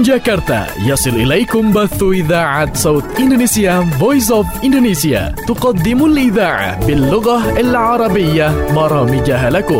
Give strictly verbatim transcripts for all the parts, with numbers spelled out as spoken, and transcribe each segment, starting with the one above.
جاكرتا يصل إليكم بث إذاعة صوت إندونيسيا Voice of Indonesia تقدم الإذاعة باللغة العربية برامجها لكم.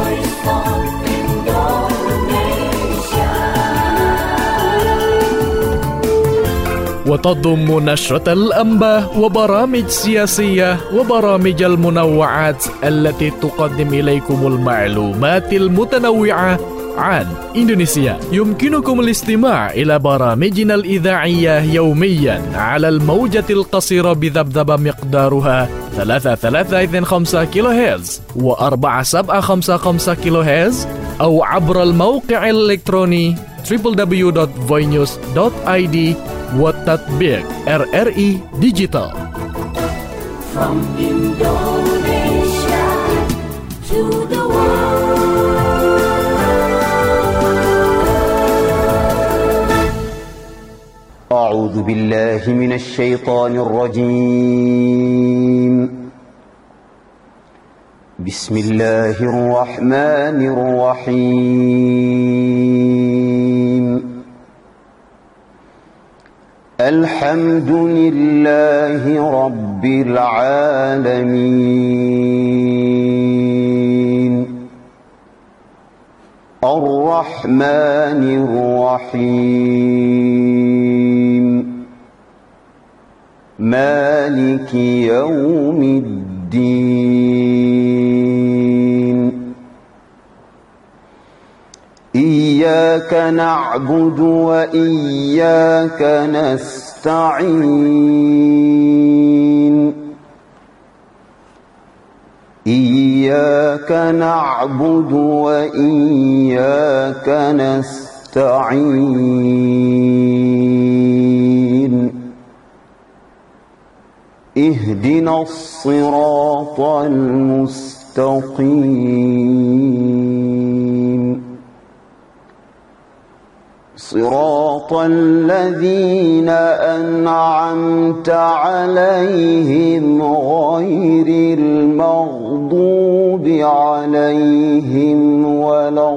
وتضم نشرة الأنباء وبرامج سياسية وبرامج المنوعات التي تقدم إليكم المعلومات المتنوعة عن إندونيسيا. يمكنكم الاستماع إلى برامجنا الإذاعية يوميا على الموجة القصيرة بذبذبة مقدارها ثلاثة ثلاثة اثنين خمسة كيلو هرتز وأربعة سبعة خمسة خمسة كيلو هرتز أو عبر الموقع الإلكتروني دبليو دبليو دبليو دوت voinews دوت آي دي والتطبيق إر إر إي Digital. From Indonesia to the world. أعوذ بالله من الشيطان الرجيم. بسم الله الرحمن الرحيم. الحمد لله رب العالمين الرحمن الرحيم مالك يوم الدين إياك نعبد وإياك نستعين إياك نعبد وإياك نستعين اهدنا الصراط المستقيم صراط الذين أنعمت عليهم غير المغضوب عليهم ولا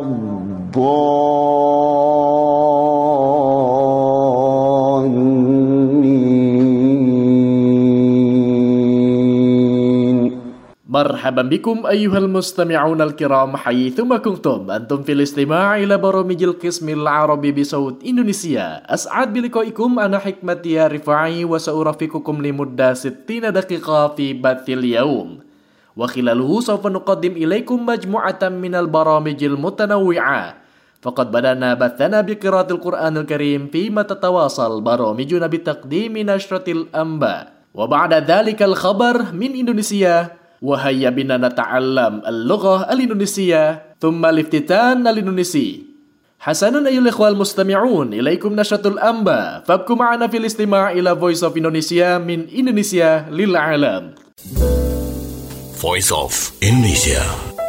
الضالين. مرحبا بكم أيها المستمعون الكرام حيثما كنتم أنتم في الاستماع إلى برامج القسم العربي بصوت إندونيسيا. أسعد بلقائكم أنا حكمتي رفاعي وسأرافقكم لمدة ستين دقيقة في بث اليوم، وخلاله سوف نقدم إليكم مجموعة من البرامج المتنوعة. فقد بدأنا بثنا بقراءة القرآن الكريم، فيما تتواصل برامجنا بتقديم نشرة الأنباء، وبعد ذلك الخبر من إندونيسيا، وهيا بنا نتعلم اللغة الإندونيسية ثم الافتتان الإندونيسي. حسنا أيها الإخوة المستمعون، إليكم نشرة الأنباء، فابقوا معنا في الاستماع إلى Voice of Indonesia من إندونيسيا للعالم. Voice of Indonesia.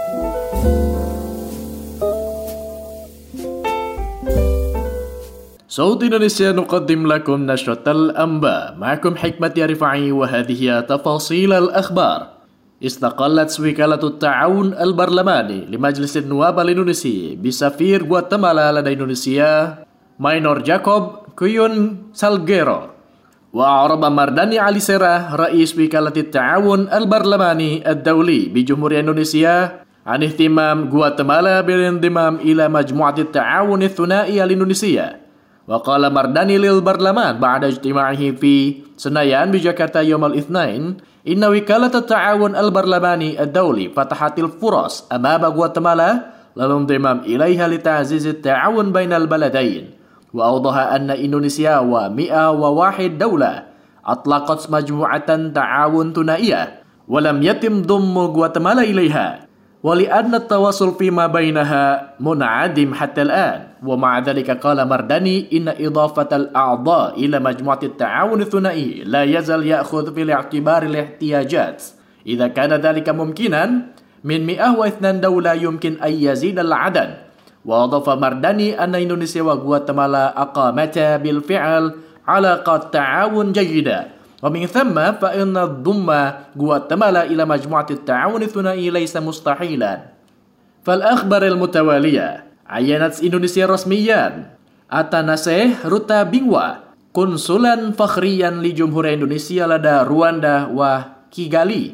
صوت إندونيسيا نقدم لكم نشرة الأنباء، معكم حكمتي رفاعي، وهذه تفاصيل الأخبار. استقلت وكالة التعاون البرلماني لمجلس النواب الإندونيسي بسفير غواتيمالا لدى إندونيسيا ماينور جاكوب كويون سالغيرو. وأعرب مرداني علي سيرة رئيس وكالة التعاون البرلماني الدولي بجمهورية إندونيسيا عن اهتمام غواتيمالا بالانضمام إلى مجموعة التعاون الثنائي الإندونيسية. وقال مرداني للبرلمان بعد اجتماعه في سنايان بجاكرتا يوم الاثنين إن وكالة التعاون البرلماني الدولي فتحت الفرص أمام غواتيمالا للانضمام إليها لتعزيز التعاون بين البلدين. وأوضح أن إندونيسيا ومئة وواحد دولة أطلقت مجموعة تعاون ثنائية ولم يتم ضم غواتيمالا إليها، ولأن التواصل فيما بينها منعدم حتى الآن. ومع ذلك قال مرداني إن إضافة الأعضاء إلى مجموعة التعاون الثنائي لا يزال يأخذ في الاعتبار الاحتياجات. إذا كان ذلك ممكنا، من مئة واثنين دولة يمكن أن يزيد العدد. وأضاف مرداني أن إندونيسيا وغواتيمالا أقامتا بالفعل علاقات تعاون جيدة، ومن ثم فإن ضم غواتيمالا إلى مجموعة التعاون الثنائي ليس مستحيلا. فالأخبار المتوالية: عينت إندونيسيا رسميا Atanaseh Ruta Bingwa, Konsulan Fakhriyan li Jumhuriyah Indonesia lada Rwanda wa Kigali.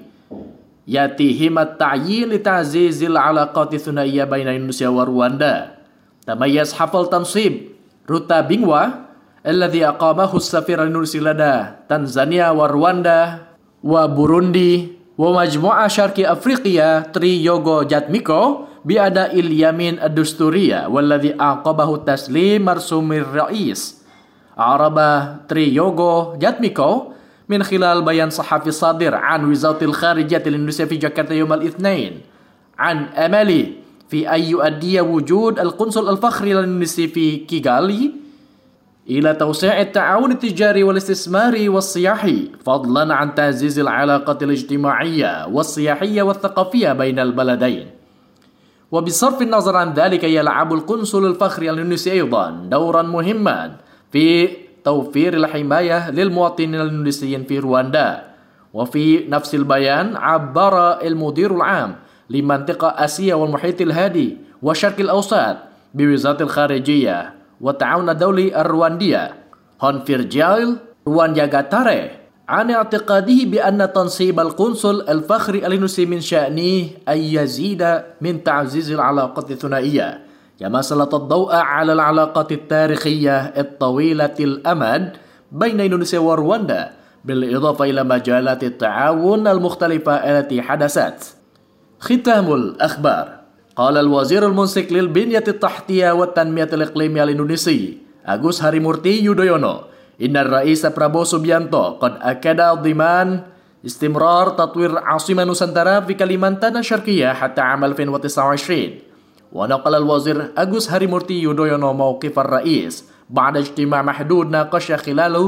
Yatihim at-ta'yin li ta'zizil alaqati thunaiyyah baina Indonesia wa Rwanda. Tamayyaz hafal tansib Ruta Bingwa alladhi aqamahu as-safir al-Indonesia lada Tanzania wa Rwanda wa Burundi wa majmu'ah syarqi Afriqiya Tri Yogo Jatmiko biada il yamin ad-dusturiya walladhi aqabahu taslim marsumir ra'is Araba Tri Yogo Jatmiko min khilal bayan sahafi sadir an Wizaratil Kharijiyah Indonesia fi Jakarta yawm al-Ithnain an amali fi ay yuaddiya wujud al-Qunsul al-Fakhri al-Indonesia fi Kigali ila tawsi' at-ta'awun at-tijari wal-istismari was-siyahi fadlan an ta'ziz al-'alaqat al-ijtima'iyyah was-siyahiyyah wath-thaqafiyyah bain al-baladain. وبصرف النظر عن ذلك يلعب القنصل الفخري الإندونيسي أيضا دورا مهما في توفير الحماية للمواطنين الإندونيسيين في رواندا. وفي نفس البيان عبر المدير العام لمنطقة آسيا والمحيط الهادي والشرق الأوسط بوزارة الخارجية والتعاون الدولي الرواندية هون فيرجيل روانياغاتاري عن اعتقاده بأن تنصيب القنصل الفخري الإندونيسي من شأنه أن يزيد من تعزيز العلاقات الثنائية كما سلط الضوء على العلاقات التاريخية الطويلة الأمد بين إندونيسيا ورواندا بالإضافة إلى مجالات التعاون المختلفة التي حدثت. ختام الأخبار. قال الوزير المنسق للبنية التحتية والتنمية الإقليمية الإندونيسي Agus Harimurti Yudhoyono إن الرئيس برابو سوبيانتو قد أكد ضمان استمرار تطوير عاصمة نوسانتارا في كاليمانتان الشرقية حتى عام ألفين وتسعة وعشرين. ونقل الوزير أغوس هاريمورتي يودويونو موقف الرئيس بعد اجتماع محدود ناقش خلاله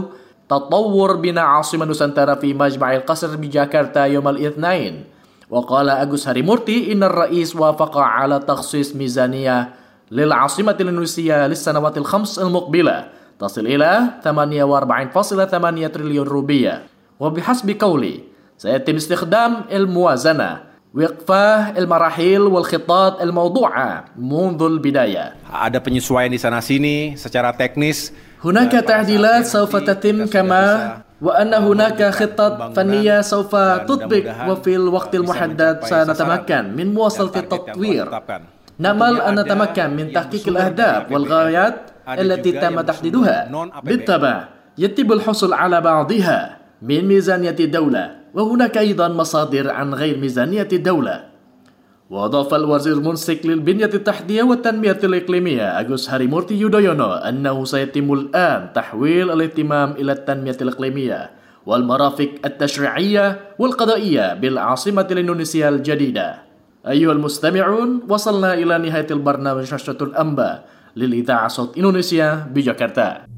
تطور بناء عاصمة نوسانتارا في مجمع القصر بجاكرتا يوم الاثنين. وقال أغوس هاريمورتي إن الرئيس وافق على تخصيص ميزانية للعاصمة الإندونيسية للسنوات الخمس المقبلة تصل إلى ثمانية وأربعين فاصلة ثمانية تريليون روبية. وبحسب قولي سيتم استخدام الموازنة وفق المراحل والخطط الموضوعة منذ البداية. Ada penyesuaian di sana sini secara teknis. هناك تعديلات سوف تتم كما وأن هناك خطط فنية سوف تطبق وفي الوقت المحدد سنتمكن من مواصلة التطوير. نأمل أن نتمكن من تحقيق الأهداف والغايات التي تم تحديدها. بالطبع يتم الحصول على بعضها من ميزانية الدولة وهناك أيضا مصادر عن غير ميزانية الدولة. وأضاف الوزير المنسق للبنية التحتية والتنمية الإقليمية أغوس هاريمورتي يودويونو أنه سيتم الآن تحويل الاهتمام إلى التنمية الإقليمية والمرافق التشريعية والقضائية بالعاصمة الإندونيسية الجديدة. أيها المستمعون، وصلنا إلى نهاية البرنامج نشرة الأنباء للإذاعة صوت إندونيسيا بجاكرتا.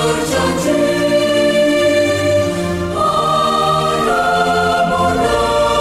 Pada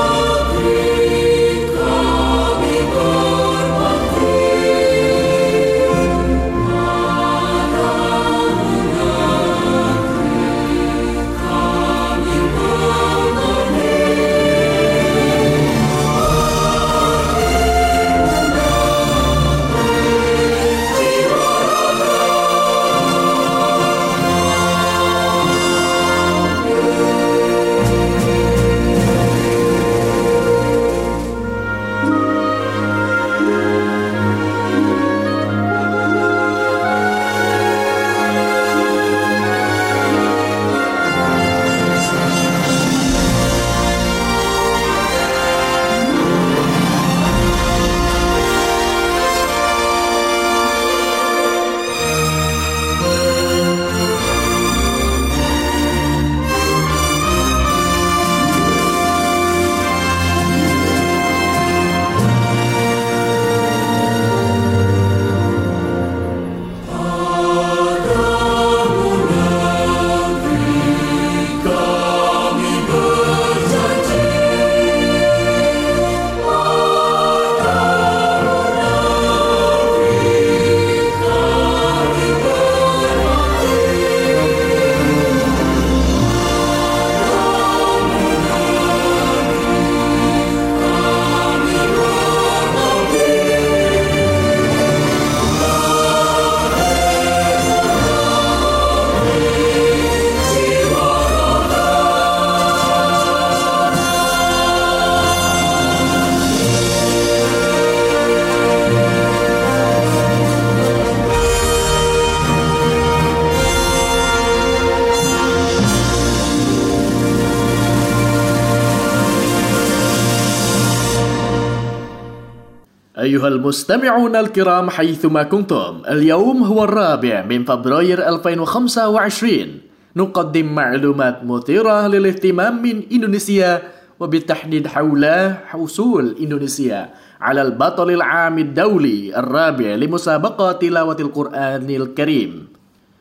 أيها المستمعون الكرام حيثما كنتم، اليوم هو الرابع من فبراير ألفين وخمسة وعشرين. نقدم معلومات مثيرة للاهتمام من إندونيسيا، وبالتحديد حول حصول إندونيسيا على البطل العام الدولي الرابع لمسابقة تلاوة القرآن الكريم.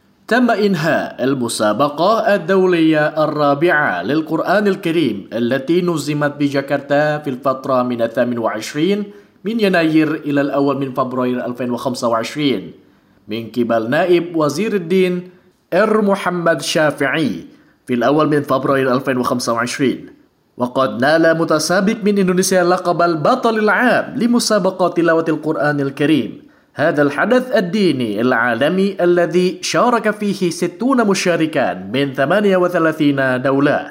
تم إنهاء المسابقة الدولية الرابعة للقرآن الكريم التي نظمت بجاكرتا في الفترة من الثامن وعشرين من يناير إلى الأول من فبراير ألفين وخمسة وعشرين من قبل نائب وزير الدين إر محمد شافعي في الأول من فبراير ألفين وخمسة وعشرين. وقد نال متسابق من إندونيسيا لقب البطل العام لمسابقة تلاوة القرآن الكريم. هذا الحدث الديني العالمي الذي شارك فيه ستون مشاركا من ثمانية وثلاثين دولة.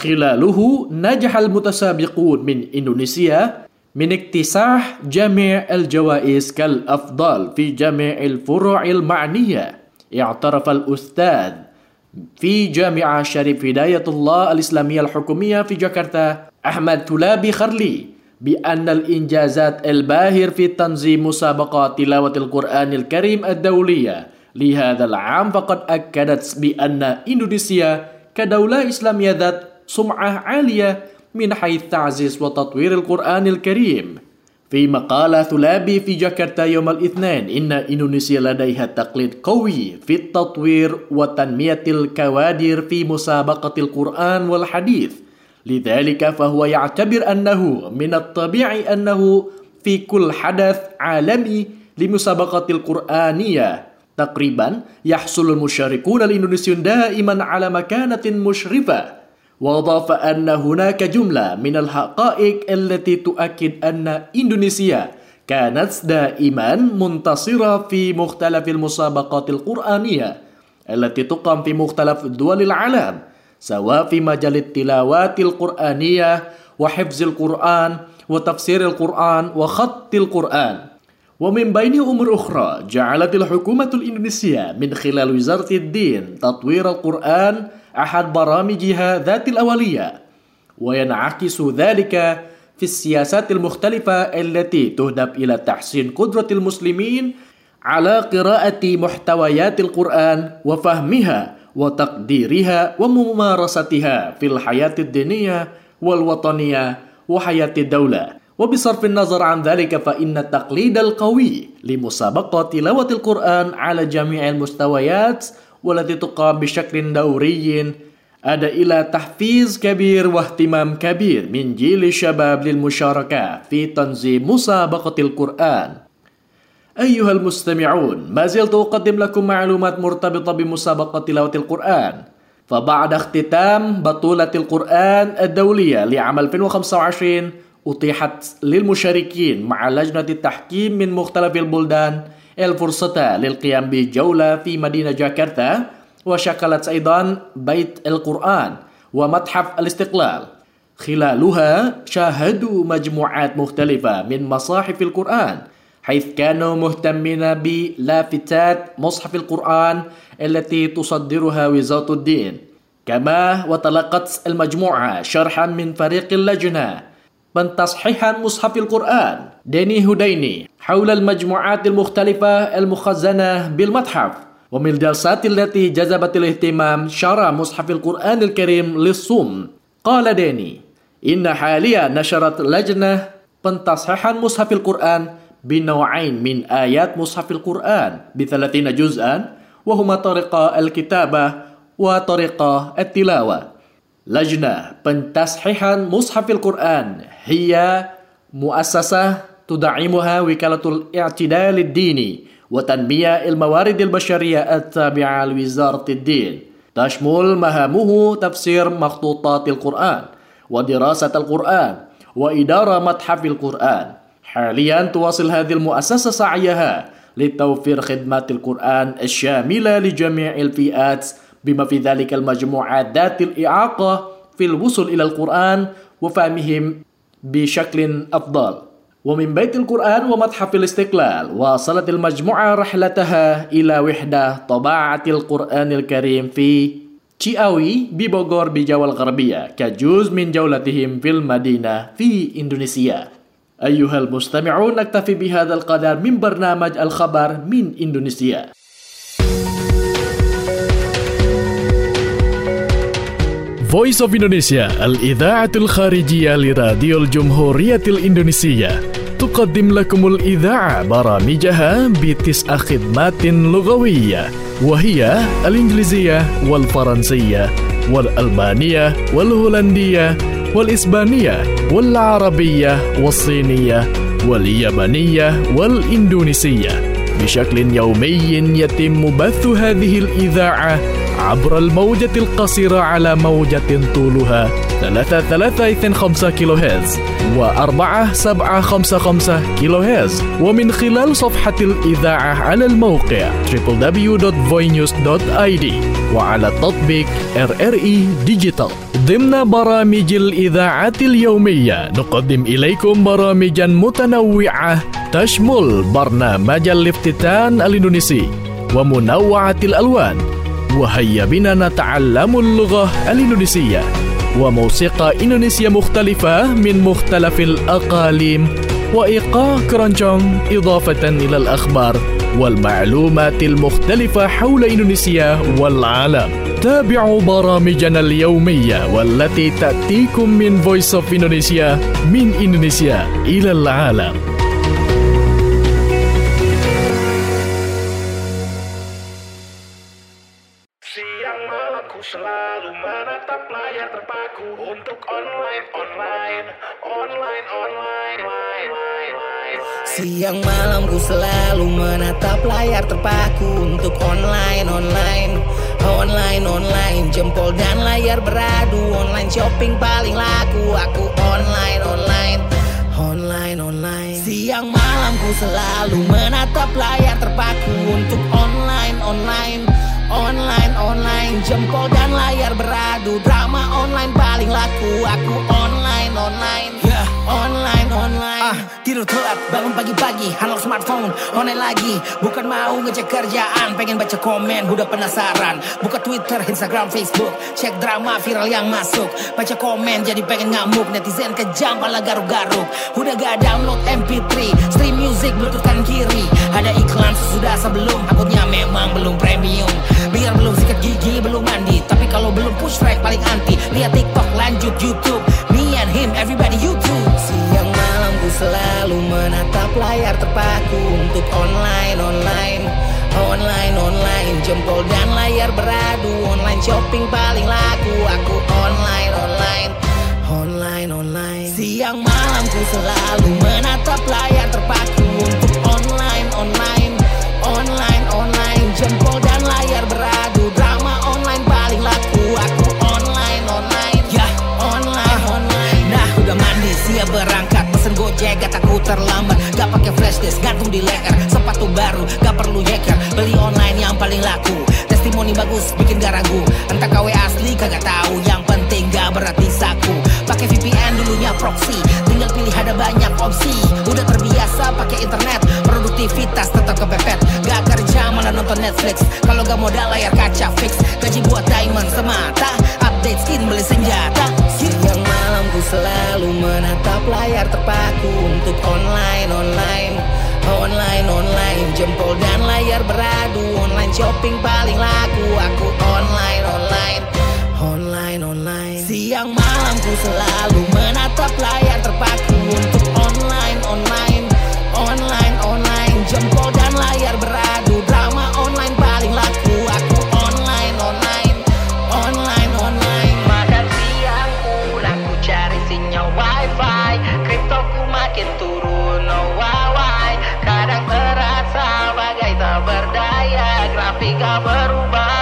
خلاله نجح المتسابقون من إندونيسيا من اكتساح جميع الجوائز كالأفضل في جميع الفروع المعنية. اعترف الأستاذ في جامعة شريف هداية الله الإسلامية الحكومية في جاكرتا أحمد تولابي خرلي بأن الإنجازات الباهر في تنظيم مسابقات تلاوة القرآن الكريم الدولية لهذا العام فقد أكدت بأن إندونيسيا كدولة إسلامية ذات سمعة عالية من حيث تعزيز وتطوير القرآن الكريم. فيما قال ثولابي في جاكرتا يوم الاثنين إن إندونيسيا لديها تقليد قوي في التطوير وتنمية الكوادر في مسابقة القرآن والحديث، لذلك فهو يعتبر أنه من الطبيعي أنه في كل حدث عالمي لمسابقة القرآنية تقريبا يحصل المشاركون الإندونيسيون دائما على مكانة مشرفة. وأضاف أن هناك جملة من الحقائق التي تؤكد أن إندونيسيا كانت دائما منتصرة في مختلف المسابقات القرآنية التي تقام في مختلف دول العالم، سواء في مجال التلاوات القرآنية وحفظ القرآن وتفسير القرآن وخط القرآن. ومن بين أمور أخرى جعلت الحكومة الإندونيسية من خلال وزارة الدين تطوير القرآن أحد برامجها ذات الأولية، وينعكس ذلك في السياسات المختلفة التي تهدف إلى تحسين قدرة المسلمين على قراءة محتويات القرآن وفهمها وتقديرها وممارستها في الحياة الدينية والوطنية وحياة الدولة. وبصرف النظر عن ذلك فإن التقليد القوي لمسابقة تلاوة القرآن على جميع المستويات والتي تقام بشكل دوري أدى إلى تحفيز كبير واهتمام كبير من جيل الشباب للمشاركة في تنظيم مسابقة القرآن. أيها المستمعون، ما زلت أقدم لكم معلومات مرتبطة بمسابقة تلاوة القرآن. فبعد اختتام بطولة القرآن الدولية لعام ألفين وخمسة وعشرين أتيحت للمشاركين مع لجنة التحكيم من مختلف البلدان الفرصة للقيام بجولة في مدينة جاكرتا، وشكلت أيضا بيت القرآن ومتحف الاستقلال. خلالها شاهدوا مجموعات مختلفة من مصاحف القرآن، حيث كانوا مهتمين بلافتات مصحف القرآن التي تصدرها وزارة الدين. كما وتلقت المجموعة شرحا من فريق اللجنة من تصحيح مصحف القرآن ديني هديني حول المجموعات المختلفة المخزنة بالمتحف. ومن الجلسات التي جذبت الاهتمام شرح مصحف القرآن الكريم للصم. قال ديني إن حاليا نشرت لجنة من تصحيح مصحف القرآن بنوعين من آيات مصحف القرآن بثلاثين جزءا، وهما طريقة الكتابة وطريقة التلاوة. لجنة تصحيح مصحف القرآن هي مؤسسة تدعمها وكالة الاعتدال الديني وتنمية الموارد البشرية التابعة لوزارة الدين، تشمل مهامه تفسير مخطوطات القرآن ودراسة القرآن وإدارة متحف القرآن. حاليا تواصل هذه المؤسسة سعيها لتوفير خدمات القرآن الشاملة لجميع الفئات بما في ذلك المجموعات ذات الإعاقة في الوصول إلى القرآن وفهمهم بشكل أفضل. ومن بيت القرآن ومتحف الاستقلال واصلت المجموعة رحلتها إلى وحدة طباعة القرآن الكريم في تشياوي ببوغور بجاوة الغربية كجزء من جولتهم في المدينة في إندونيسيا. أيها المستمعون، نكتفي بهذا القدر من برنامج الخبر من إندونيسيا. Voice of Indonesia الإذاعة الخارجية لراديو الجمهورية الإندونيسية تقدم لكم الإذاعة برامجها بتسع خدمات لغوية، وهي الإنجليزية والفرنسية والألبانية والهولندية والإسبانية والعربية والصينية واليابانية والإندونيسية بشكل يومي. يتم بث هذه الإذاعة عبر الموجة القصيرة على موجة طولها ثلاثة ثلاثة اثنين خمسة كيلو هرتز وأربعة سبعة خمسة خمسة كيلو هرتز، ومن خلال صفحة الإذاعة على الموقع دبليو دبليو دبليو دوت فوينيوز دوت آي دي وعلى تطبيق آر آر إي ديجيتال. ضمن برامج الإذاعة اليومية نقدم إليكم برامجا متنوعة تشمل برنامج الافتتان الإندونيسي ومنوعة الألوان، وهيا بنا نتعلم اللغة الإندونيسية، وموسيقى إندونيسية مختلفة من مختلف الأقاليم، وإيقاع كرونجونج، إضافة إلى الأخبار والمعلومات المختلفة حول إندونيسيا والعالم. تابعوا برامجنا اليومية والتي تأتيكم من Voice of Indonesia من إندونيسيا إلى العالم. Siang malamku selalu menatap layar terpaku untuk online, online, online, online, online, online. Siang malamku selalu menatap layar terpaku untuk online, online, online, online. Jempol dan layar beradu, online shopping paling laku. Aku online, online, online, online. Siang malamku selalu menatap layar terpaku untuk online, online, online, online. Jempol dan layar beradu, drama online paling laku. Aku online, online, yeah, online, online. Ah, tidur telat, bangun pagi-pagi, unlock smartphone, online lagi. Bukan mau ngecek kerjaan, pengen baca komen, udah penasaran. Buka Twitter, Instagram, Facebook, cek drama viral yang masuk. Baca komen, jadi pengen ngamuk. Netizen kejam, pala garuk-garuk. Udah gak download M P three, stream music, bluetooth kan kiri. Ada iklan sesudah sebelum, akutnya memang belum premium. Biar belum sikat gigi, belum mandi, tapi kalau belum push track paling anti. Lihat TikTok, lanjut YouTube, me and him, everybody YouTube. Siang malamku selalu menatap layar terpaku untuk online, online, online, online. Jempol dan layar beradu, online shopping paling laku. Aku online, online, online, online. Siang malamku selalu menatap layar terpaku untuk online, online, online, online. Jempol dan layar beradu, drama online paling laku. Aku online, online, ya, yeah, online, online. Nah, udah mandi, siap berangkat, pesen Gojek, gak takut terlambat. Gak pakai flash disk, gantung di leher. Sepatu baru, gak perlu hacker, beli online yang paling laku. Testimoni bagus, bikin gak ragu. Entah K W asli, kagak tahu. Yang penting gak berarti saku. Pakai V P N dulunya proxy, tinggal pilih ada banyak opsi. Udah terbiasa pakai internet, produktivitas tetap kepepet. Gak kerja malah nonton Netflix, kalau gak modal layar kaca fix. Gaji buat diamond semata, update skin beli senjata. Siang malamku selalu menatap layar terpaku untuk online, online, online, online. Jempol dan layar beradu, online shopping paling laku. Aku online, online, online, online. Siang malamku selalu menatap layar terpaku untuk online, online, online, online. Jempol dan layar beradu, drama online paling laku. Aku online, online, online, online. Makan siangku laku cari sinyal wifi, kriptoku makin turun, no why. Kadang terasa bagai tak berdaya, grafika berubah.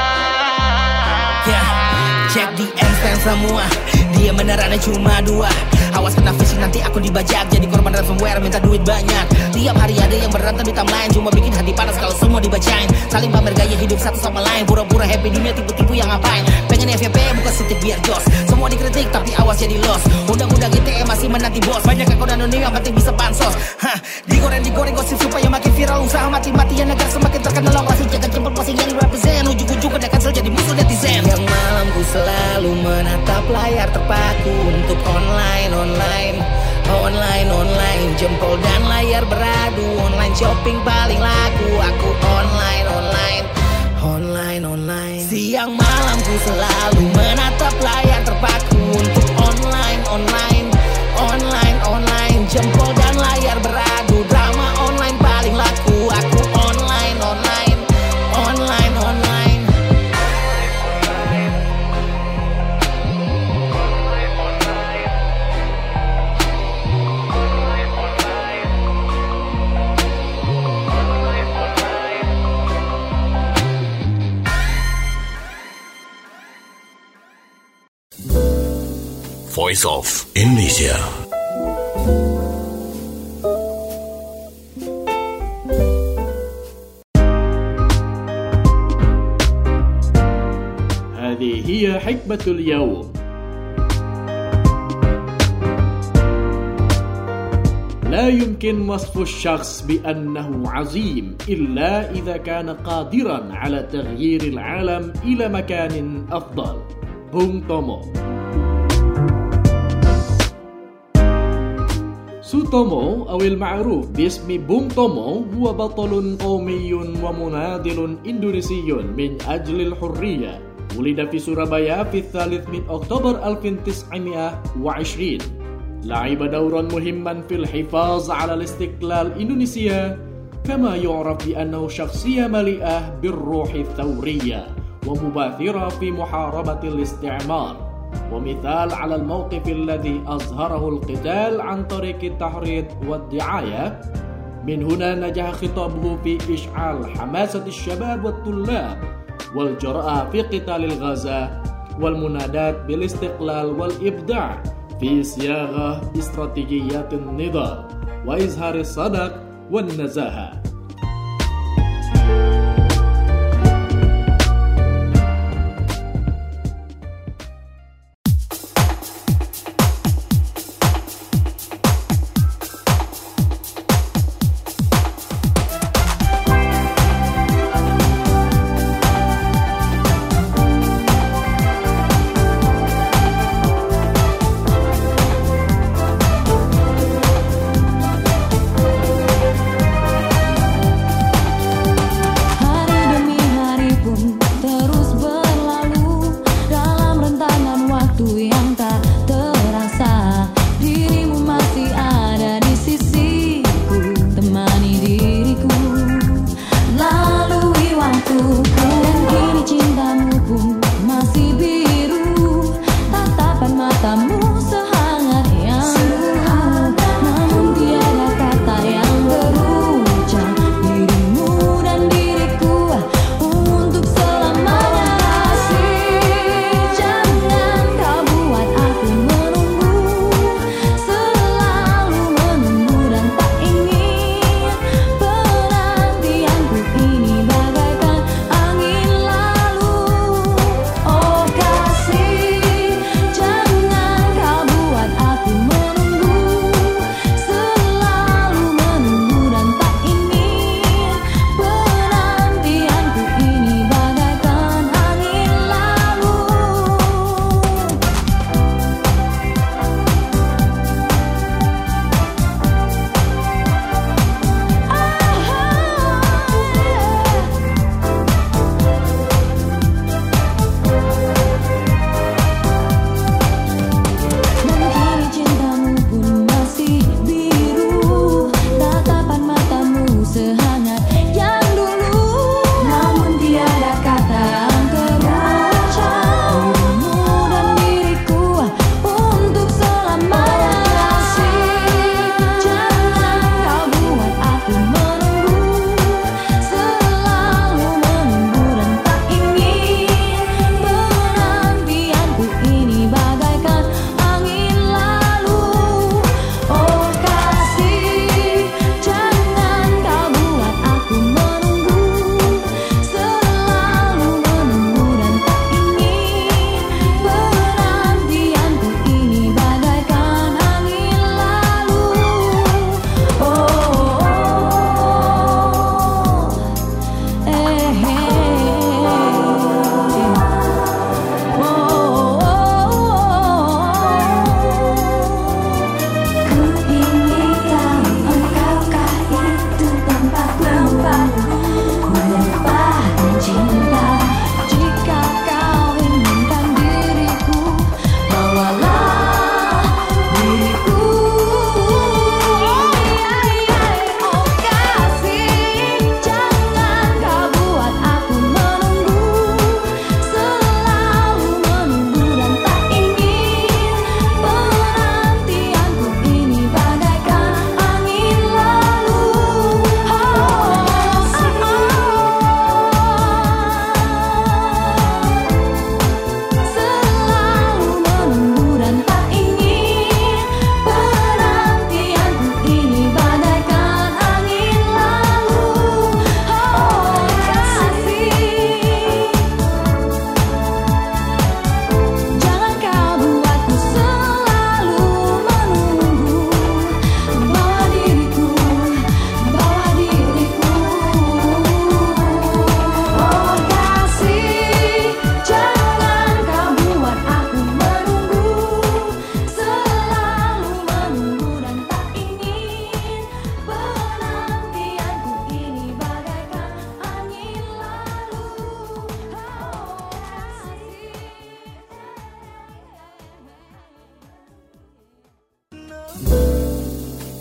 Yeah, check di handstand semua, dia benerannya cuma dua. Awas kena phishing nanti akun dibajak, jadi korban ransomware minta duit banyak. Tiap hari ada yang berantem di timeline, cuma bikin hati panas kalau semua dibacain. Saling pamer gaya hidup satu sama lain, pura-pura happy dunia tipu-tipu yang ngapain. Pengen F Y P bukan stick biar jos, semua dikritik tapi awas jadi los. Undang-undang I T E masih menanti bos, banyak akun anonim yang penting bisa pansos. Hah, digoreng-digoreng gosip supaya makin viral, usaha mati-matian agar semakin terkenal. Lokasi jaga jempol posting yang represent, ujung-ujung kena cancel jadi musuh netizen. Yang malamku selalu menatap layar terpaku untuk online, online, online, online. jempol dan layar beradu. Online shopping paling laku, aku online, online, online, online. Siang malam ku selalu menatap layar terpaku untuk online, online, online, online. Jempol dan layar beradu, drama online paling laku, aku online, online, online, online. Voice of Indonesia. هذه هي حكمة اليوم. لا يمكن وصف الشخص بأنه عظيم إلا إذا كان قادرا على تغيير العالم إلى مكان أفضل. بونغ تومو. سوتومو أو المعروف باسم بونغ تومو هو بطل قومي ومناضل إندونيسي من أجل الحرية. ولد في سورابايا في الثالث من أكتوبر ألف وتسعمائة وعشرين. لعب دورا مهما في الحفاظ على الاستقلال إندونيسيا، كما يعرف بأنه شخصية مليئة بالروح الثورية ومباثرة في محاربة الاستعمار، ومثال على الموقف الذي أظهره القتال عن طريق التحريض والدعاية. من هنا نجح خطابه في إشعال حماسة الشباب والطلاب والجرأة في قتال الغزاة والمنادات بالاستقلال والإبداع في صياغة استراتيجيات النضال وإظهار الصدق والنزاهة.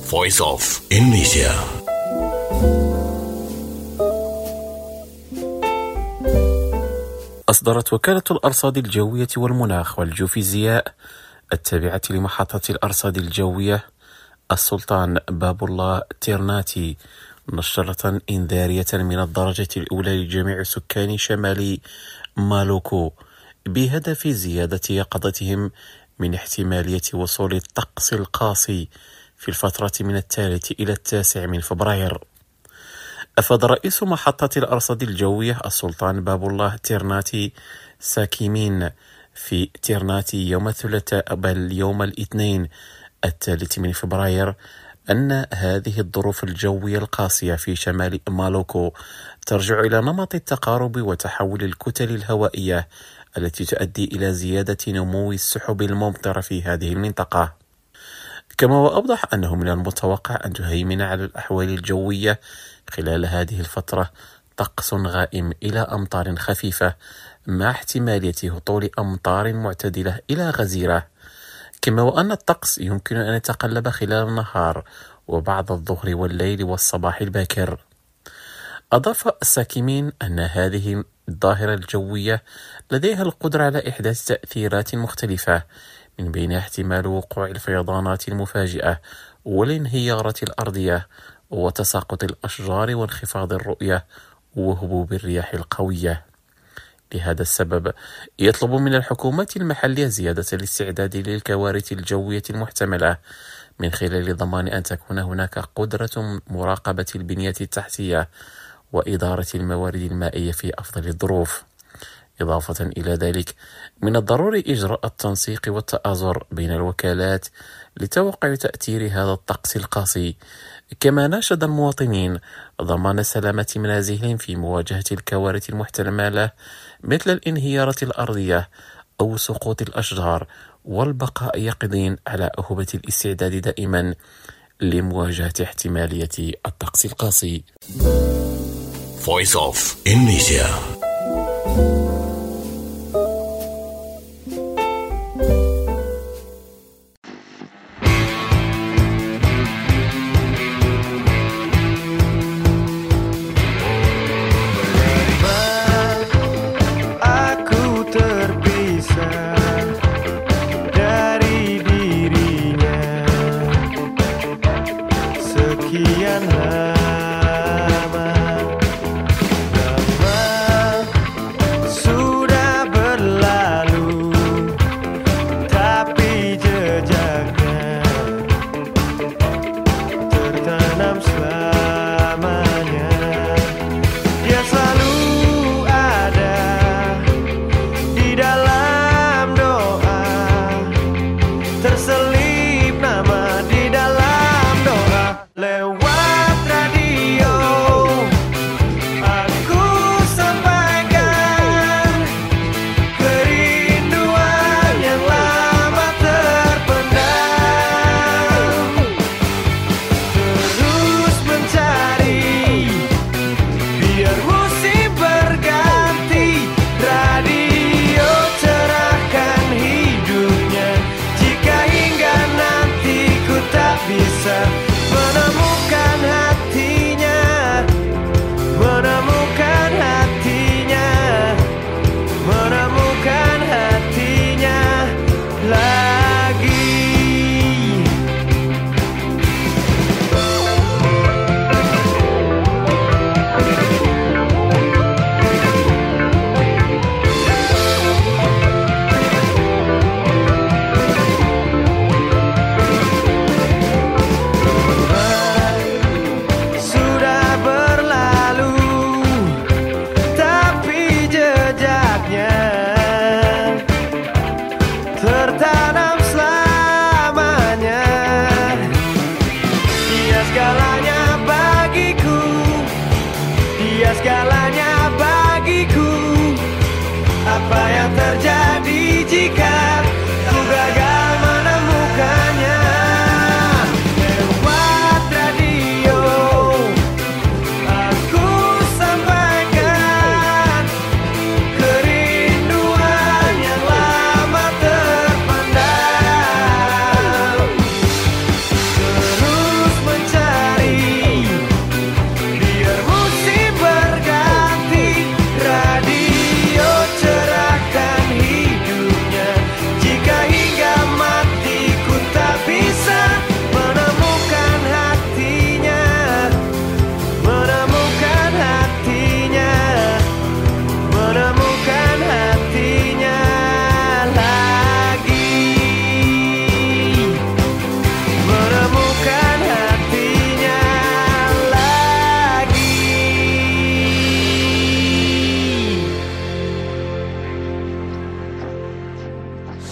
Voice of Indonesia. أصدرت وكالة الأرصاد الجوية والمناخ والجيوفيزياء التابعة لمحطة الأرصاد الجوية السلطان باب الله تيرناتي نشرة إنذارية من الدرجة الأولى لجميع سكان شمال مالوكو بهدف زيادة يقظتهم من احتمالية وصول الطقس القاسي في الفترة من الثالث إلى التاسع من فبراير. أفاد رئيس محطة الأرصاد الجوية السلطان باب الله تيرناتي ساكيمين في تيرناتي يوم الثلاثاء بل يوم الاثنين الثالث من فبراير أن هذه الظروف الجوية القاسية في شمال مالوكو ترجع إلى نمط التقارب وتحول الكتل الهوائية التي تؤدي إلى زيادة نمو السحب الممطرة في هذه المنطقة. كما وأوضح أنه من المتوقع أن تهيمن على الأحوال الجوية خلال هذه الفترة طقس غائم إلى أمطار خفيفة مع احتمالية هطول أمطار معتدلة إلى غزيرة، كما وأن الطقس يمكن أن يتقلب خلال النهار وبعد الظهر والليل والصباح الباكر. أضاف الساكمين أن هذه الظاهرة الجوية لديها القدرة على إحداث تأثيرات مختلفة من بينها احتمال وقوع الفيضانات المفاجئة والانهيارات الأرضية وتساقط الأشجار وانخفاض الرؤية وهبوب الرياح القوية. لهذا السبب يطلب من الحكومات المحلية زيادة الاستعداد للكوارث الجوية المحتملة من خلال ضمان أن تكون هناك قدرة مراقبة البنية التحتية وإدارة الموارد المائية في أفضل الظروف. إضافة إلى ذلك من الضروري إجراء التنسيق والتآزر بين الوكالات لتوقع تأثير هذا الطقس القاسي، كما ناشد المواطنين ضمان سلامة منازلهم في مواجهة الكوارث المحتملة مثل الانهيارات الأرضية أو سقوط الأشجار، والبقاء يقظين على أهبة الاستعداد دائما لمواجهة احتمالية الطقس القاسي. Voice of Indonesia.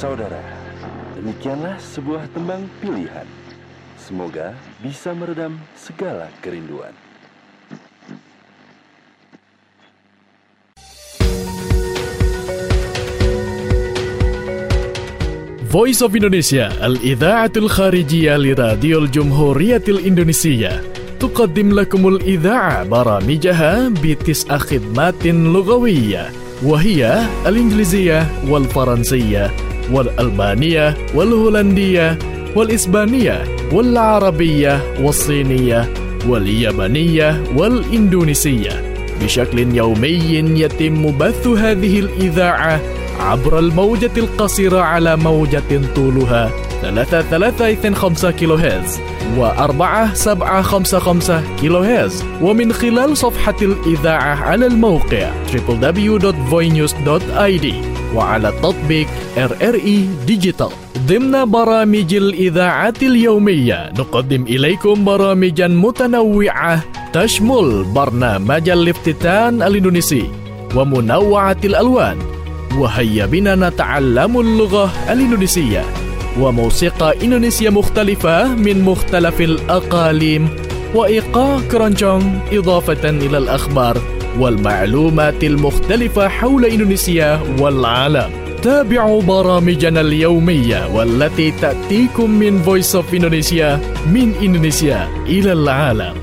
Saudara, demikianlah sebuah tembang pilihan. Semoga bisa meredam segala kerinduan. Voice of Indonesia, al-idha'atul kharijiyah li radio al-Jumhuriyatil Indonesia. تقدم لكم الإذاعة برامجها بتسع خدمات لغوية، وهي الإنجليزية والفرنسية والألبانية والهولندية والإسبانية والعربية والصينية واليابانية والإندونيسية. بشكل يومي يتم بث هذه الإذاعة عبر الموجة القصيرة على موجة طولها ثلاثة ثلاثة اثنين خمسة كيلو هرتز وأربعة سبعة خمسة خمسة كيلو هرتز، ومن خلال صفحة الإذاعة على الموقع دبليو دبليو دبليو دوت فوي نيوز دوت آي دي وعلى تطبيق آر آر إي ديجيتال. ضمن برامج الإذاعة اليومية نقدم إليكم برامجا متنوعة تشمل برنامج الافتتان الإندونيسي ومنوعة الألوان، وهيا بنا نتعلم اللغة الإندونيسية، وموسيقى إندونيسية مختلفة من مختلف الأقاليم، وإيقاع كرونجونج، إضافة إلى الأخبار والمعلومات المختلفة حول إندونيسيا والعالم. تابعوا برامجنا اليومية والتي تأتيكم من Voice of Indonesia، من إندونيسيا إلى العالم.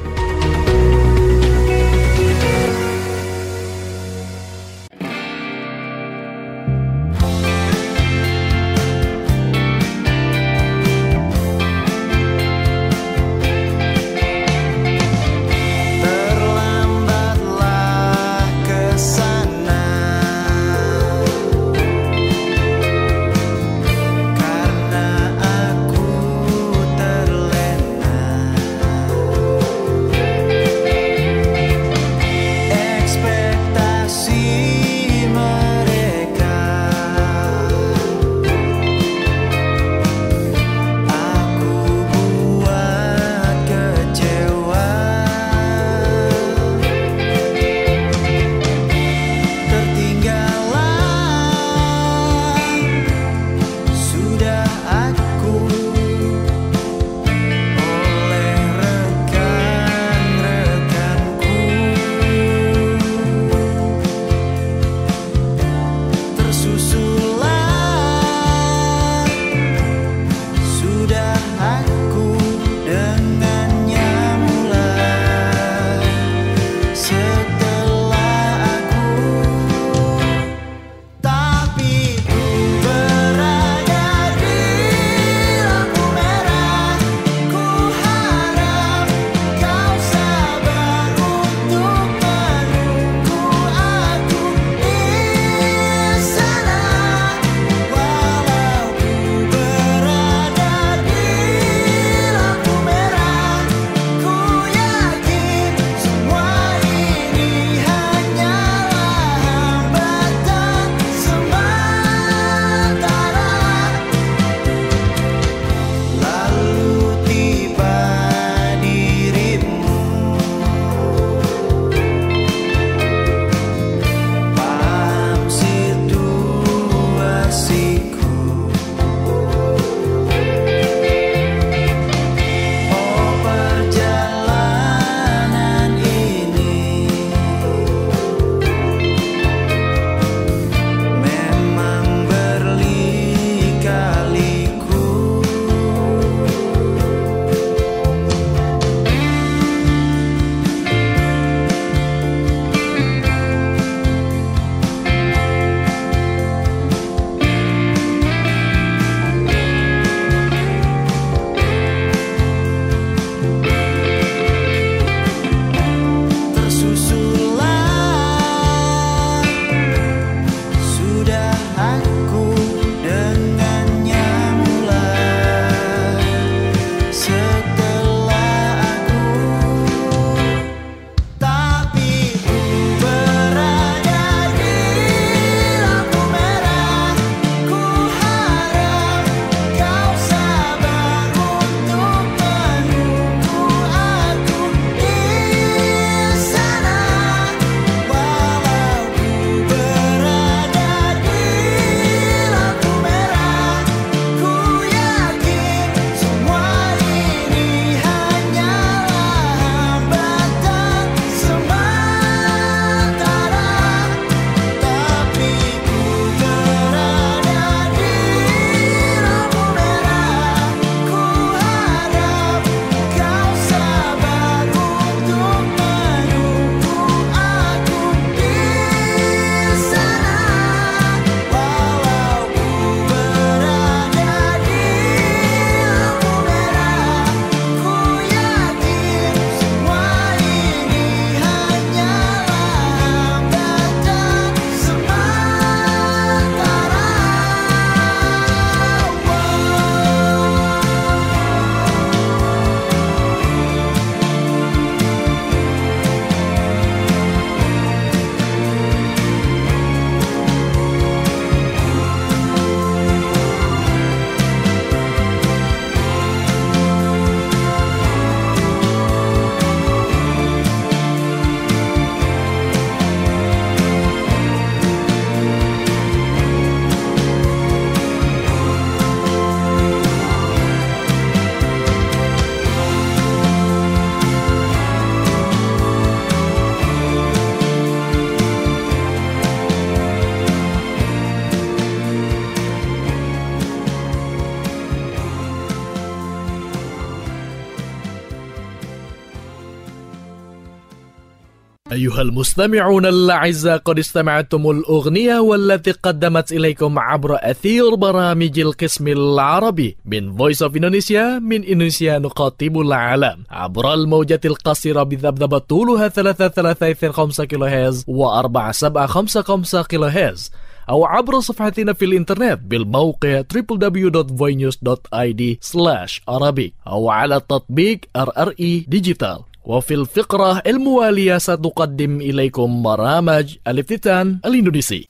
أيها المستمعون الأعزاء، قد استمعتم الأغنية والتي قدمت إليكم عبر أثير برامج القسم العربي من Voice of Indonesia. من إندونيسيا نقاطب العالم عبر الموجة القصيرة بذبذبة طولها ثلاثة ثلاثة اثنين خمسة كيلو هرتز وأربعة سبعة خمسة خمسة كيلو هرتز، أو عبر صفحتنا في الإنترنت بالموقع دبليو دبليو دبليو دوت فوي نيوز دوت آي دي سلاش عربي، أو على تطبيق آر آر إي ديجيتال. وفي الفقرة الموالية سنقدم إليكم برامج الافتتان الإندونيسي.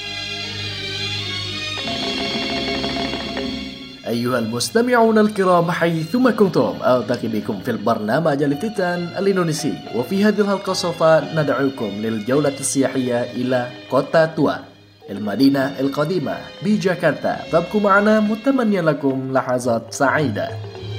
أيها المستمعون الكرام حيثما كنتم، ألتقي بكم في البرنامج الافتتان الإندونيسي. وفي هذه الحلقة سوف ندعوكم للجولة السياحية إلى كوتا توا المدينة القديمة بجاكرتا. فابقوا معنا متمنيا لكم لحظات سعيدة.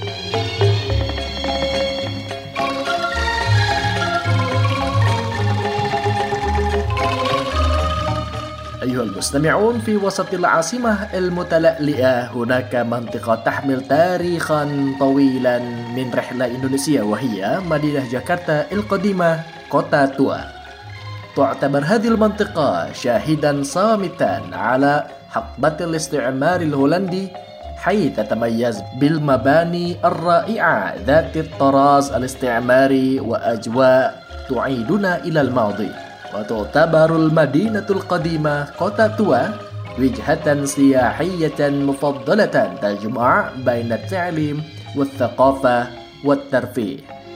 أيها المستمعون، في وسط العاصمة المتلألئة هناك منطقة تحمل تاريخا طويلا من رحلة إندونيسية، وهي مدينة جاكرتا القديمة كوتا توا. تعتبر هذه المنطقة شاهدا صامتا على حقبة الاستعمار الهولندي، حيث تتميز بالمباني الرائعة ذات الطراز الاستعماري وأجواء تعيدنا إلى الماضي. وتعتبر المدينة القديمة كوتا توا وجهة سياحية مفضلة تجمع بين التعليم والثقافة والترفيه.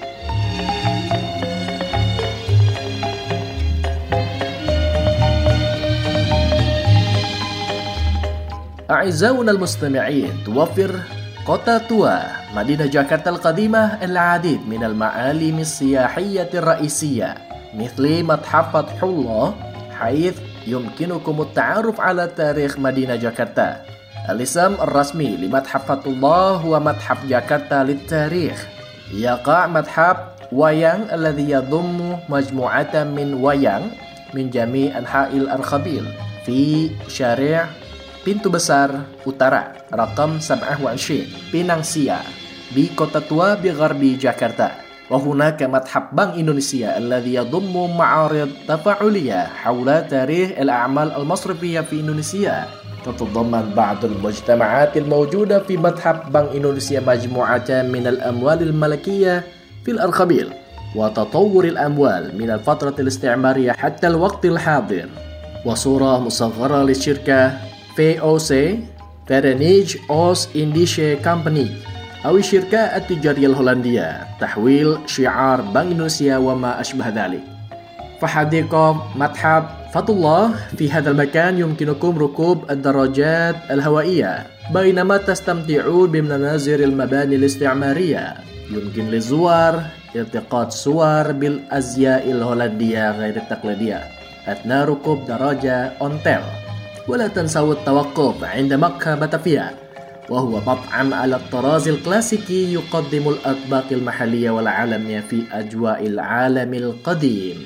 أعزائنا المستمعين، توفر كوتا توا مدينة جاكرتا القديمة العديد من المعالم السياحية الرئيسية، مثل متحف فتح الله، حيث يمكنكم التعرف على تاريخ مدينة جاكرتا. الاسم الرسمي لمتحف فتح الله هو متحف جاكرتا للتاريخ. يقع متحف ويان الذي يضم مجموعة من ويان من جميع أنحاء الأرخبيل في شارع Pintu Besar Utara رقم سبعة وعشرين Pinang Sia بكوتا توا بغرب جاكرتا. وهناك متحف بنك إندونيسيا الذي يضم معارض تفاعلية حول تاريخ الأعمال المصرفية في إندونيسيا. تتضمن بعض المجتمعات الموجودة في متحف بنك إندونيسيا مجموعة من الأموال الملكية في الأرخبيل وتطور الأموال من الفترة الاستعمارية حتى الوقت الحاضر، وصورة مصغرة للشركة في أو سي Verenigde Oost-Indische Company أو الشركة التجارية الهولندية، تحويل شعار بنك إندونيسيا وما أشبه ذلك. فحديقة متحف فتح الله في هذا المكان يمكنكم ركوب الدراجات الهوائية بينما تستمتعون بمناظر المباني الاستعمارية. يمكن للزوار التقاط صور بالأزياء الهولندية غير التقليدية أثناء ركوب دراجة أونتيل. ولا تنسوا التوقف عند مقهى باتافيا، وهو مطعم على الطراز الكلاسيكي يقدم الأطباق المحلية والعالمية في أجواء العالم القديم.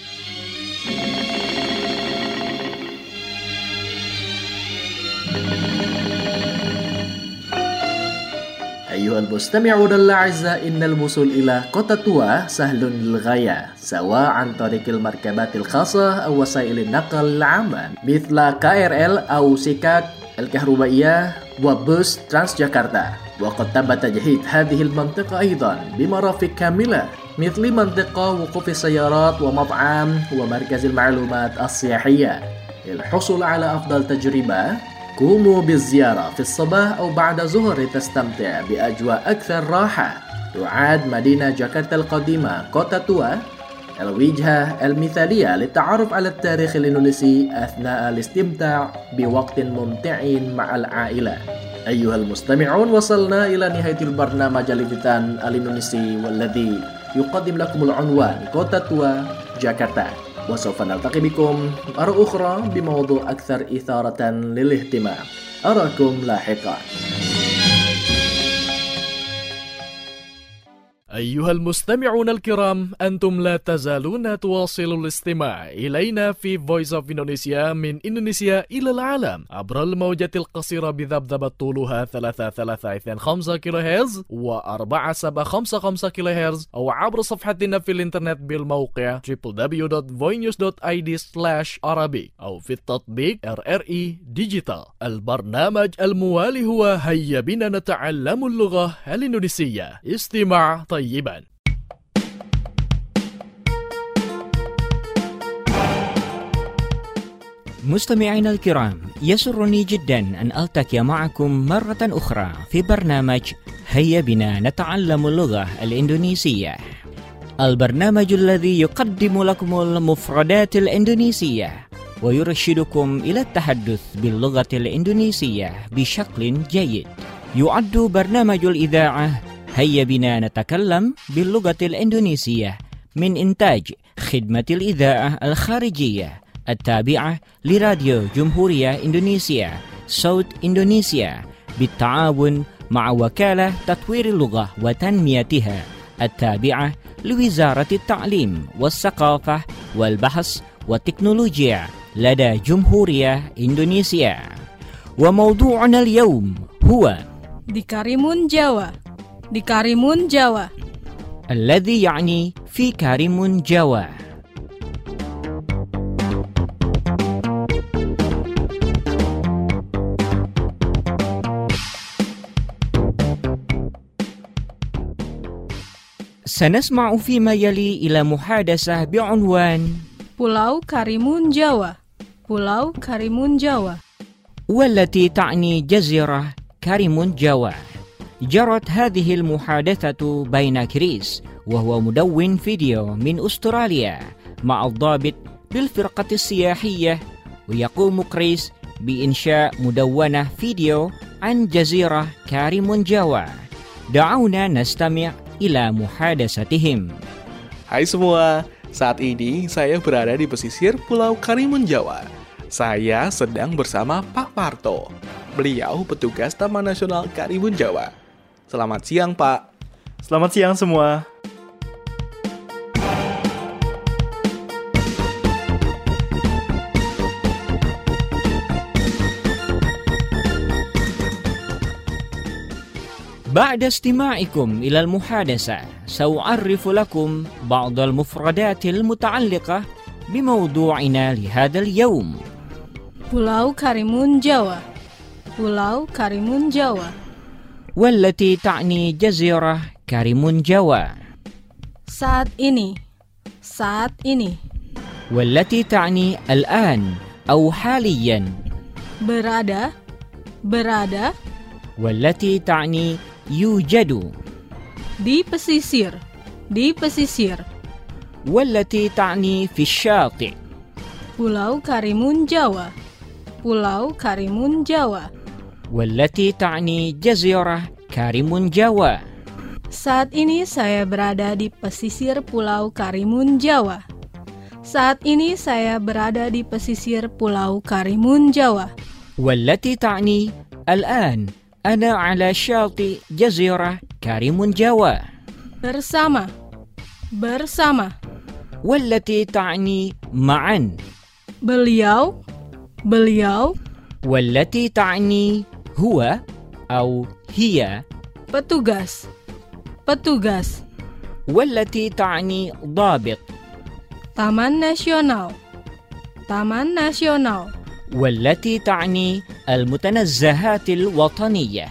أيها المستمعون الأعزاء، إن الوصول إلى كوتا توا سهل للغاية، سواء عن طريق المركبات الخاصة أو وسائل النقل العامة مثل كي آر إل أو سكك الكهربائية وبوس ترانس جاكرتا. وقد تم تجهيز هذه المنطقة أيضا بمرافق كاملة مثل منطقة وقوف السيارات ومطعم ومركز المعلومات السياحية. للحصول على أفضل تجربة قوموا بالزيارة في الصباح أو بعد ظهر لتستمتع بأجواء أكثر راحة. تعد مدينة جاكرتا القديمة كوتا توا الوجهة المثالية للتعرف على التاريخ الإندونيسي أثناء الاستمتاع بوقت ممتع مع العائلة. أيها المستمعون، وصلنا إلى نهاية البرنامج الافتتان الإندونيسي والذي يقدم لكم العنوان كوتا توا جاكرتا. وسوف نلتقي بكم مرة أخرى بموضوع أكثر إثارة للاهتمام. أراكم لاحقا. أيها المستمعون الكرام، أنتم لا تزالون تواصلوا الاستماع إلينا في Voice of Indonesia من إندونيسيا إلى العالم عبر الموجات القصيرة بذبذبة طولها ثلاثة ثلاثة اثنين خمسة كيلو هرتز وأربعة سبعة خمسة خمسة كيلو هرتز، أو عبر صفحتنا في الإنترنت بالموقع دبليو دبليو دبليو دوت voinews دوت آي دي سلاش عربي أو في التطبيق آر آر إي ديجيتال. البرنامج الموالي هو هيا بنا نتعلم اللغة الإندونيسية. استماع طيبا. مستمعينا الكرام، يسرني جدا أن ألتقي معكم مرة أخرى في برنامج هيا بنا نتعلم اللغة الإندونيسية، البرنامج الذي يقدم لكم المفردات الإندونيسية ويرشدكم إلى التحدث باللغة الإندونيسية بشكل جيد. يعد برنامج الإذاعة هيا بنا نتكلم باللغة الإندونيسية من إنتاج خدمة الإذاعة الخارجية التابعة لراديو جمهورية إندونيسيا صوت إندونيسيا بالتعاون مع وكالة تطوير اللغة وتنميتها التابعة لوزارة التعليم والثقافة والبحث والتكنولوجيا لدى جمهورية إندونيسيا. وموضوعنا اليوم هو di Karimun Jawa. Di Karimun Jawa الذي يعني في كاريمون جاوا. سنسمع فيما يلي إلى محادثة بعنوان Pulau Karimun Jawa. Pulau Karimun Jawa والتي تعني جزيرة كاريمون جاوا. جرت هذه المحادثة بين كريس وهو مدون فيديو من أستراليا مع الضابط بالفرقة السياحية، ويقوم كريس بإنشاء مدونة فيديو عن جزيرة كاريمون جاوا. دعونا نستمع إلى محادثتهم. Hai semua, saat ini saya berada di pesisir Pulau Karimun Jawa. Saya sedang bersama Pak Parto. Beliau petugas Taman Nasional Karimun Jawa. Selamat siang, Pak. Selamat siang semua. بعد استماعكم إلى المحادثة سأعرف لكم بعض المفردات المتعلقة بموضوعنا لهذا اليوم. Pulau Karimun Jawa. Pulau Karimun Jawa والتي تعني جزيرة كاريمون جاوا. saat ini. Saat ini والتي تعني الآن أو حاليا. berada. Berada والتي تعني يوجد. di pesisir. Di pesisir والتي تعني في الشاطئ. Pulau Karimun Jawa. Pulau Karimun Jawa والتي تعني جزيرة كاريمون جاوا. saat ini saya berada di pesisir Pulau Karimun Jawa. Saat ini saya berada di pesisir Pulau Karimun Jawa. والتي تعني الآن أنا على شاطئ جزيرة كاريمون جاوا. bersama. Bersama والتي تعني معا. beliau. Beliau والتي تعني هو أو هي. petugas. Petugas والتي تعني ضابط. Taman Nasional. Taman Nasional والتي تعني المتنزهات الوطنية.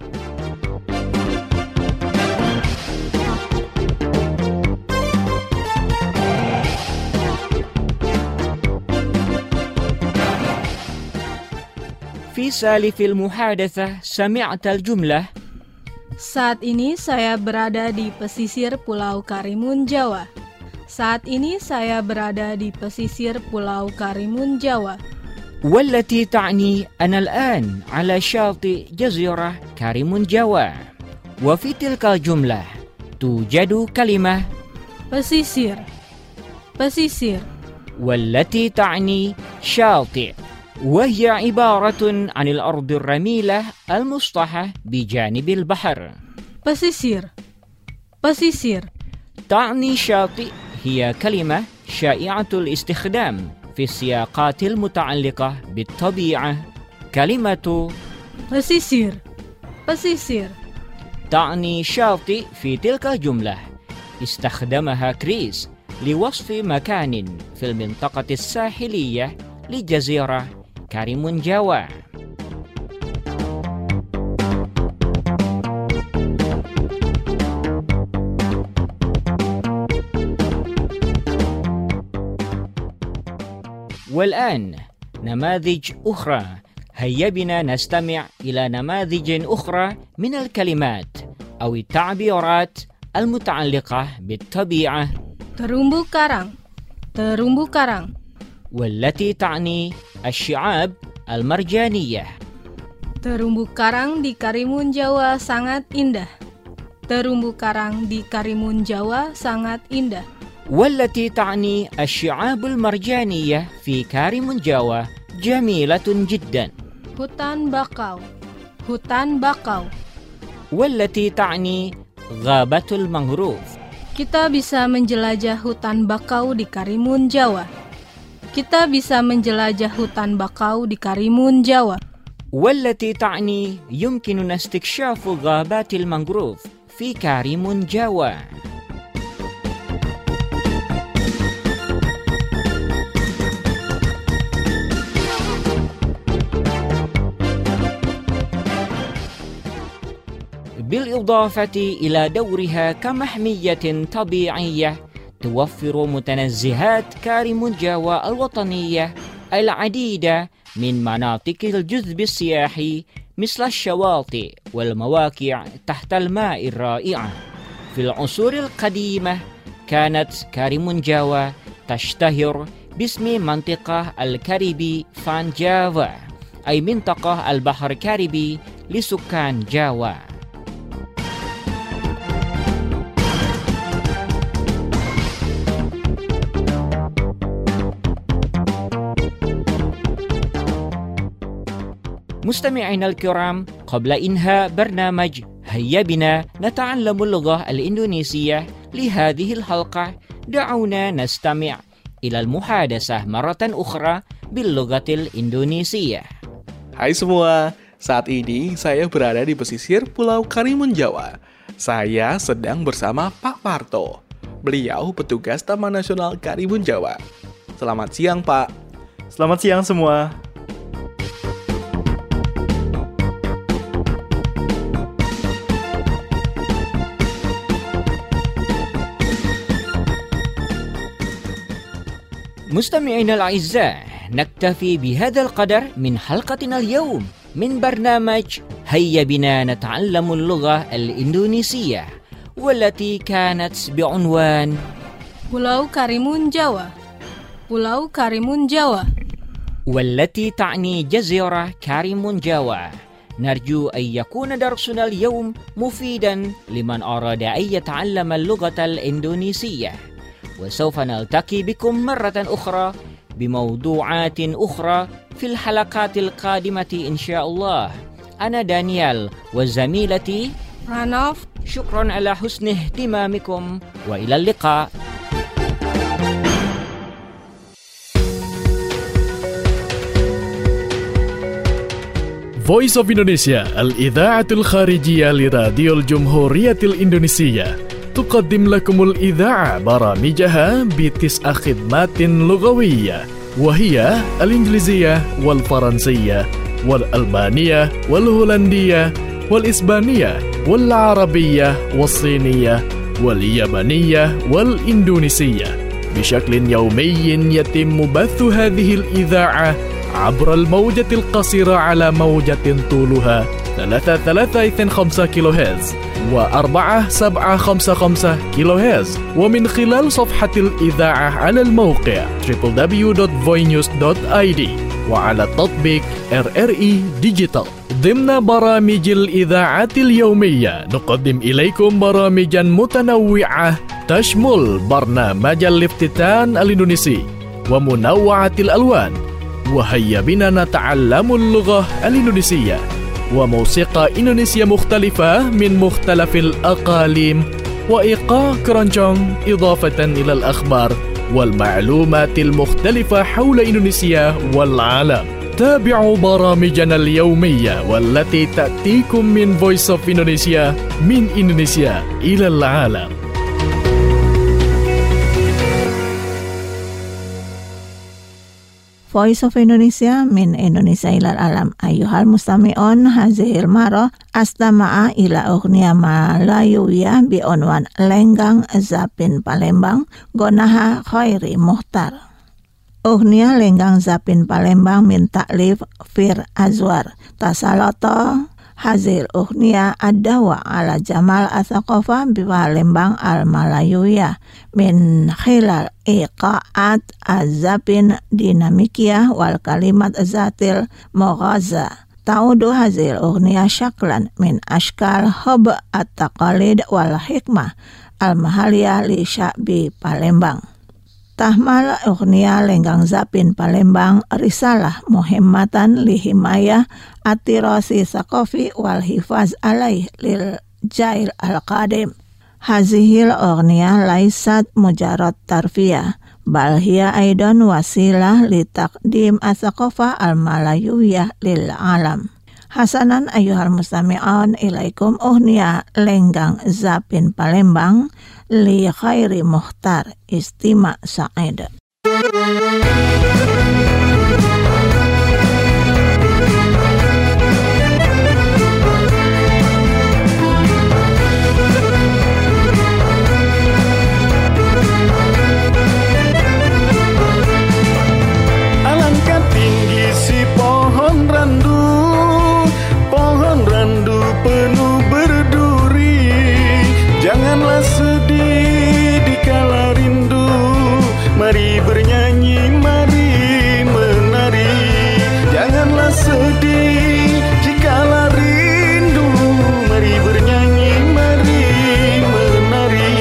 في سالف المحادثة سمعت الجملة Saat ini saya berada di pesisir Pulau Karimun Jawa. Saat ini saya berada di pesisir Pulau Karimun Jawa. والتي تعني أنا الآن على شاطئ جزيرة كاريمون جاوا. وفي تلك الجملة توجد كلمة pesisir. Pesisir والتي تعني شاطئ، وهي عبارة عن الأرض الرميلة المسطحة بجانب البحر. pesisir. Pesisir. تعني شاطئ هي كلمة شائعة الاستخدام في السياقات المتعلقة بالطبيعة. كلمة pesisir pesisir تعني شاطئ في تلك الجملة استخدمها كريس لوصف مكان في المنطقة الساحلية لجزيرة كاريمون-جاوا. والآن نماذج أخرى. هيا بنا نستمع إلى نماذج أخرى من الكلمات أو التعبيرات المتعلقة بالطبيعة. terumbu karang terumbu karang والتي تعني الشعاب المرجانية. terumbu karang di Karimun-Jawa sangat indah. terumbu karang di Karimun-Jawa sangat indah. والتي تعني الشعاب المرجانية في كاريمون-جاوا جميلة جدا. hutan bakau hutan bakau والتي تعني غابة المانغروف. Kita bisa menjelajah hutan bakau di Karimun-Jawa. Kita bisa menjelajah hutan bakau di Karimun-Jawa. والتي تعني يمكننا استكشاف غابات المانغروف في كاريمون-جاوا. بالإضافة إلى دورها كمحمية طبيعية توفر متنزهات كاريمون-جاوا الوطنية العديدة من مناطق الجذب السياحي مثل الشواطئ والمواقع تحت الماء الرائعة. في العصور القديمة كانت كاريمون-جاوا تشتهر باسم منطقة الكاريبي فان جافا، أي منطقة البحر الكاريبي لسكان جاوا. مستمعينا الكرام، قبل إنهاء برنامج هيا بنا نتعلم اللغة الإندونيسية لهذه الحلقة، دعونا نستمع إلى المحادثة مرة أخرى باللغة الإندونيسية. Hai semua, saat ini saya berada di pesisir Pulau Karimun-Jawa. Saya sedang bersama Pak Parto. Beliau petugas Taman Nasional Karimun-Jawa. Selamat siang, Pak. Selamat siang semua. مستمعينا الأعزاء، نكتفي بهذا القدر من حلقتنا اليوم من برنامج هيا بنا نتعلم اللغة الإندونيسية، والتي كانت بعنوان Pulau Karimun-Jawa. Pulau Karimun-Jawa. والتي تعني جزيرة كاريمون-جاوا. نرجو أن يكون درسنا اليوم مفيدا لمن أراد أن يتعلم اللغة الإندونيسية. وسوف نلتقي بكم مرة أخرى بموضوعات أخرى في الحلقات القادمة إن شاء الله. أنا دانيال وزميلتي رانوف. شكرا على حسن اهتمامكم وإلى اللقاء. Voice of Indonesia, الإذاعة الخارجية لراديو الجمهورية الإندونيسية، تقدم لكم الإذاعة برامجها بتسع خدمات لغوية، وهي الإنجليزية والفرنسية والألبانية والهولندية والإسبانية والعربية والصينية واليابانية والإندونيسية. بشكل يومي يتم بث هذه الإذاعة عبر الموجة القصيرة على موجة طولها ثلاثة ثلاثة اثنين خمسة كيلو هرتز وأربعة سبعة خمسة خمسة كيلو هرتز، ومن خلال صفحة الإذاعة على الموقع دبليو دبليو دبليو دوت فوي نيوز دوت آي دي وعلى التطبيق آر آر إي ديجيتال. ضمن برامج الإذاعة اليومية نقدم إليكم برامجا متنوعة تشمل برنامج الافتتان الإندونيسي ومنوعة الألوان، وهيا بنا نتعلم اللغة الإندونيسية، وموسيقى إندونيسية مختلفة من مختلف الأقاليم وإيقاع كرنجونج إضافة إلى الأخبار والمعلومات المختلفة حول إندونيسيا والعالم. تابعوا برامجنا اليومية والتي تأتيكم من Voice of Indonesia من إندونيسيا إلى العالم. Voice of Indonesia min Indonesia ilal alam. Ayuhal mustami'un hazihil maro astama'a ila ughniya malayuya bi unwan Lenggang Zapin Palembang gonaha khairi muhtar. Ughniya Lenggang Zapin Palembang min ta'lif Fir Azwar tasaloto hazil ughniya adawa ala jamal asaqafa bi Palembang al Malayuya min khilal iqa'at azapin dinamikia wal kalimat zatil moghaza. Taudu hazil ughniya syaklan min ashkal hub at-taqalid wal hikmah al mahaliyah li sya'bi Palembang. Tahmal ughniya Lenggang Zapin Palembang risalah muhimmatan li himayah atirasi saqafi wal hifaz alaih lil jail al-qadim. Hazihil ughniya laisat mujarad tarfiyah bal hiya aidan wasilah li taqdim as-saqafah al-malayuyyah lil alam. Hasanan ayuhal mustami'un ilaikum ughniya Lenggang Zapin Palembang li khairi muhtar istima sa'id. Alangkah tinggi si pohon randu, pohon randu penuh berduri. Janganlah sedih dikala rindu, mari bernyanyi, mari menari. Janganlah sedih dikala rindu, mari bernyanyi, mari menari.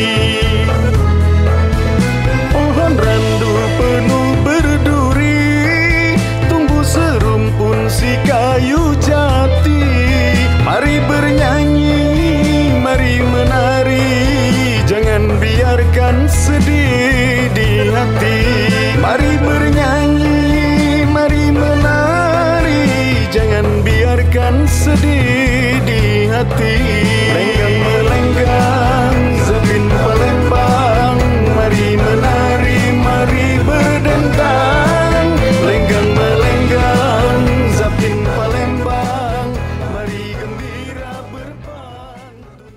Pohon randu penuh berduri, tumbuh serumpun si kayu jati. Mari bernyanyi, mari menari, jangan biarkan sedih di hati. Mari bernyanyi, mari menari, jangan biarkan sedih di hati. Lenggang melenggang Zapin Palembang, mari menari, mari berdendang. Lenggang melenggang Zapin Palembang, mari gembira berpantun.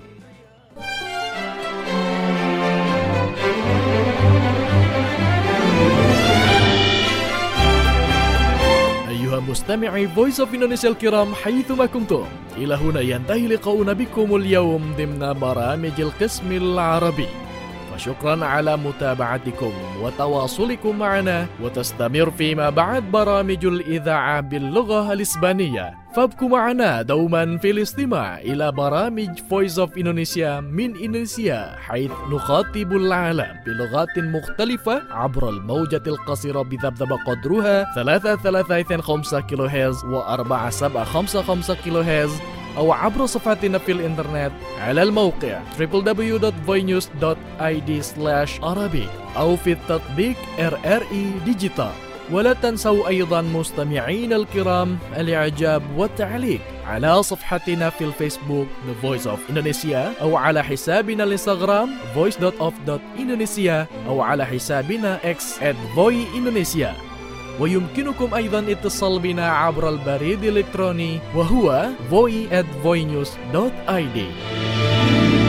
أيها مستمعي Voice of Indonesia الكرام حيثما كنتم، إلى هنا ينتهي لقاؤنا بكم اليوم ضمن برامج القسم العربي. فشكرا على متابعتكم وتواصلكم معنا، وتستمر فيما بعد برامج الإذاعة باللغة الإسبانية. فابقوا معنا دوما في الاستماع إلى برامج Voice of Indonesia من إندونيسيا، حيث نخاطب العالم بلغات مختلفة عبر الموجة القصيرة بذبذب قدرها ثلاثة ثلاثة اثنين خمسة كيلو هرتز وأربعة سبعة خمسة خمسة كيلو هرتز، أو عبر صفحتنا في الإنترنت على الموقع دبليو دبليو دبليو دوت فوي نيوز دوت آي دي سلاش عربي أو في التطبيق آر آر إي ديجيتال. ولا تنسوا أيضا مستمعين الكرام الإعجاب والتعليق على صفحتنا في الفيسبوك The Voice of Indonesia، أو على حسابنا الانستغرام voice دوت اوف دوت indonesia، أو على حسابنا X at voy indonesia. ويمكنكم أيضا اتصال بنا عبر البريد الإلكتروني وهو voy at voy news دوت آي دي.